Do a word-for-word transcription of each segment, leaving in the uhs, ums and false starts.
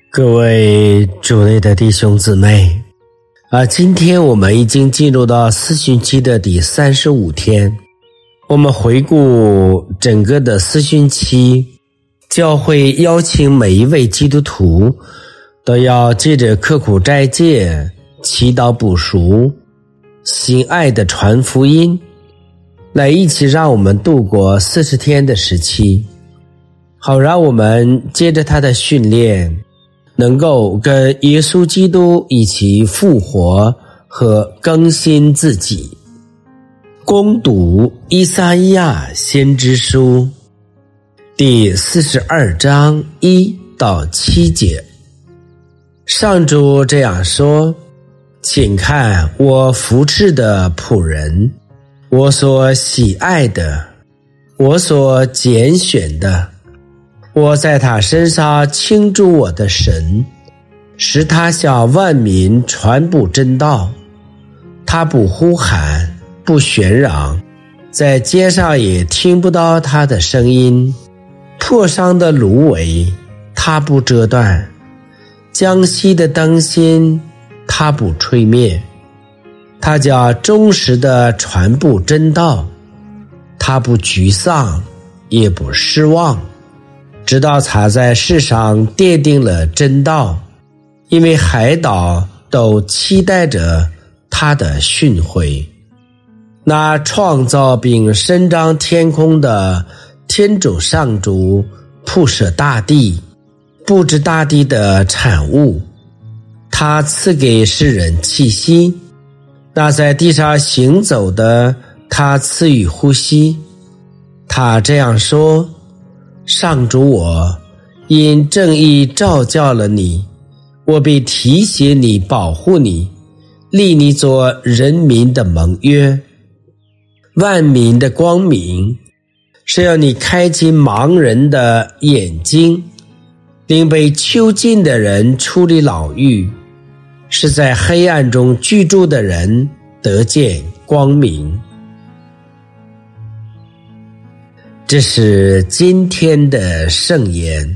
各位主内的弟兄姊妹啊，今天我们已经进入到四旬期的第三十五天。我们回顾整个的四旬期，教会邀请每一位基督徒都要借着刻苦斋戒、祈祷补赎、心爱的传福音，来一起让我们度过四十天的时期，好让我们接着他的训练，能够跟耶稣基督一起复活和更新自己。攻读以赛亚先知书第四十二章一到七节。上主这样说：请看我扶持的仆人，我所喜爱的，我所拣选的，我在他身上倾注我的神，使他向万民传布真道。他不呼喊，不喧嚷，在街上也听不到他的声音。破伤的芦苇他不折断，将熄的灯芯他不吹灭。他将忠实地传布真道，他不沮丧，也不失望，直到他在世上奠定了真道，因为海岛都期待着他的训诲。那创造并伸张天空的天主上主铺设大地，布置大地的产物，他赐给世人气息，那在地上行走的他赐予呼吸。他这样说：上主我因正义召叫了你，我必提携你，保护你，立你做人民的盟约。万民的光明是要你开启盲人的眼睛，令被囚禁的人出离牢狱，是在黑暗中居住的人得见光明。这是今天的圣言。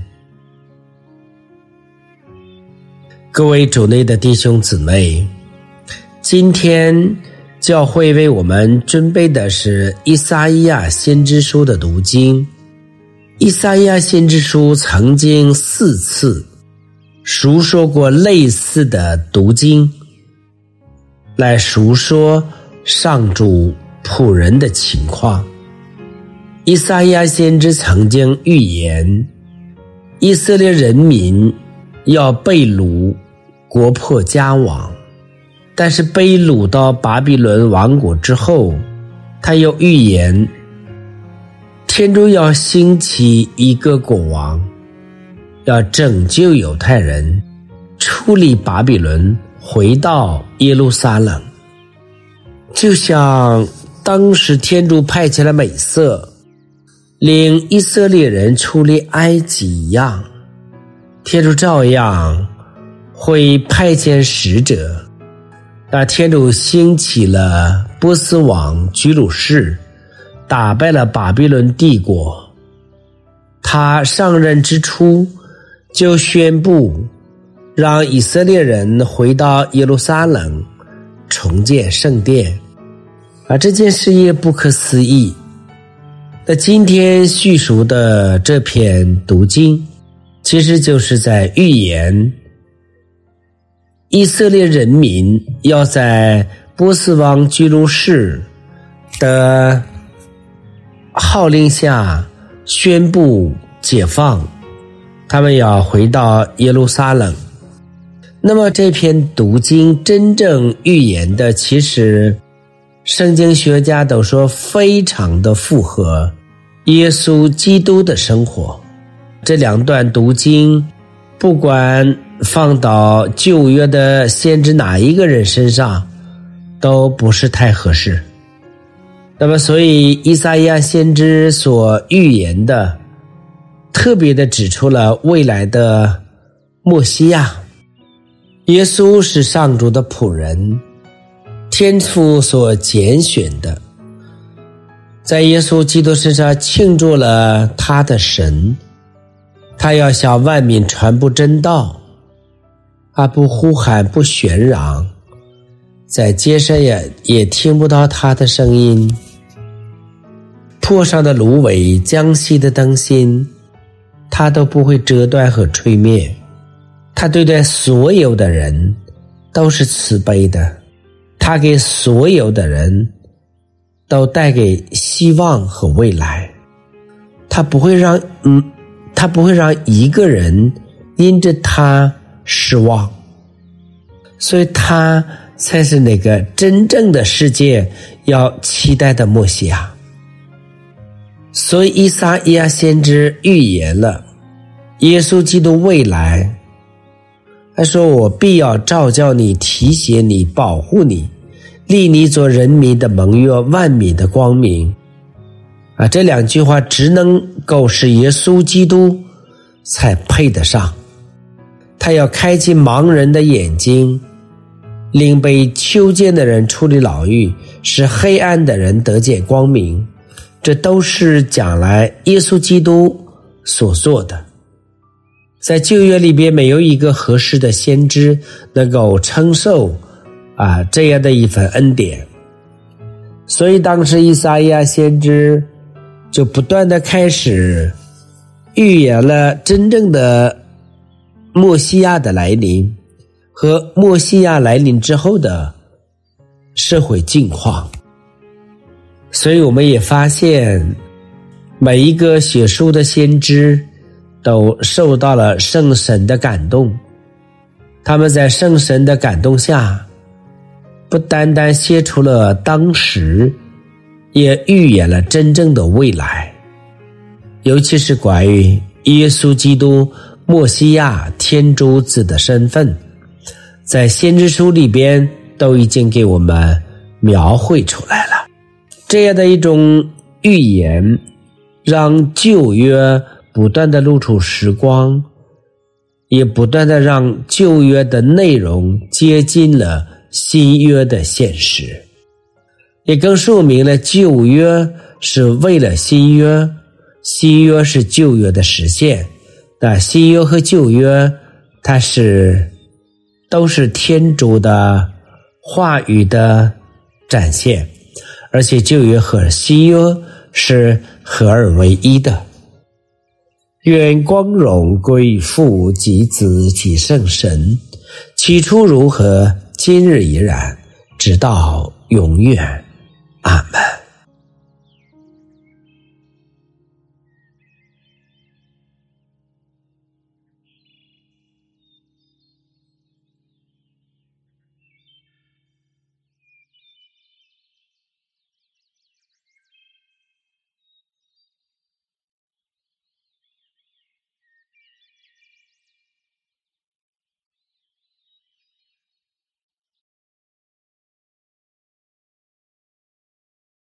各位主内的弟兄姊妹，今天教会为我们准备的是以赛亚先知书的读经。以赛亚先知书曾经四次述说过类似的读经，来述说上主仆人的情况。以赛亚先知曾经预言以色列人民要被掳，国破家亡，但是被掳到巴比伦王国之后，他又预言天主要兴起一个国王，要拯救犹太人出离巴比伦，回到耶路撒冷。就像当时天主派遣了美色领以色列人出离埃及一样，天主照样会派遣使者。那天主兴起了波斯王居鲁士，打败了巴比伦帝国。他上任之初就宣布让以色列人回到耶路撒冷重建圣殿，而这件事也不可思议。那今天叙述的这篇读经，其实就是在预言以色列人民要在波斯王居鲁士的号令下宣布解放，他们要回到耶路撒冷。那么这篇读经真正预言的，其实圣经学家都说非常的符合耶稣基督的生活。这两段读经不管放到旧约的先知哪一个人身上都不是太合适。那么所以以赛亚先知所预言的特别的指出了未来的默西亚。耶稣是上主的仆人，天父所拣选的，在耶稣基督身上庆祝了他的神，他要向万民传播真道， 啊，不呼喊，不喧嚷，在街上也也听不到他的声音。坡上的芦苇，江西的灯芯，他都不会折断和吹灭。他对待所有的人都是慈悲的，他给所有的人都带给希望和未来。他不会让嗯，他不会让一个人因着他失望，所以他才是那个真正的世界要期待的默西亚。所以以撒意亚先知预言了耶稣基督未来，他说我必要照教你，提携你，保护你，立你做人民的盟约，万民的光明。啊，这两句话只能够是耶稣基督才配得上。他要开启盲人的眼睛，领被囚禁的人出离牢狱，使黑暗的人得见光明。这都是将来耶稣基督所做的。在旧约里边，没有一个合适的先知能够承受啊这样的一份恩典。所以当时以撒意亚先知就不断的开始预言了真正的默西亚的来临和默西亚来临之后的社会境况。所以我们也发现每一个写书的先知都受到了圣神的感动，他们在圣神的感动下不单单写出了当时，也预言了真正的未来，尤其是关于耶稣基督默西亚天主子的身份，在先知书里边都已经给我们描绘出来了。这样的一种预言让旧约不断的露出时光，也不断的让旧约的内容接近了新约的现实，也更说明了旧约是为了新约，新约是旧约的实现。那新约和旧约它是都是天主的话语的展现，而且旧约和新约是合而为一的。愿光荣归父及子及圣神，起初如何，今日已然，直到永远。阿们。